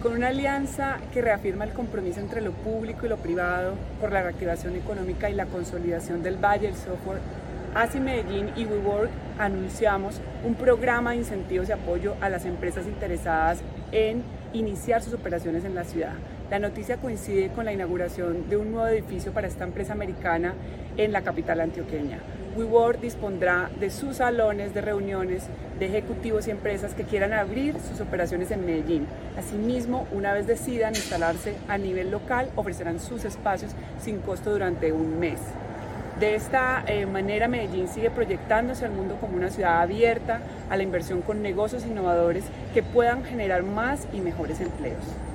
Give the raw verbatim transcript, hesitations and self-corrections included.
Con una alianza que reafirma el compromiso entre lo público y lo privado por la reactivación económica y la consolidación del Valle del Software, A S I Medellín y WeWork anunciamos un programa de incentivos y apoyo a las empresas interesadas en iniciar sus operaciones en la ciudad. La noticia coincide con la inauguración de un nuevo edificio para esta empresa americana en la capital antioqueña. WeWork dispondrá de sus salones de reuniones de ejecutivos y empresas que quieran abrir sus operaciones en Medellín. Asimismo, una vez decidan instalarse a nivel local, ofrecerán sus espacios sin costo durante un mes. De esta eh, manera, Medellín sigue proyectándose al mundo como una ciudad abierta a la inversión con negocios innovadores que puedan generar más y mejores empleos.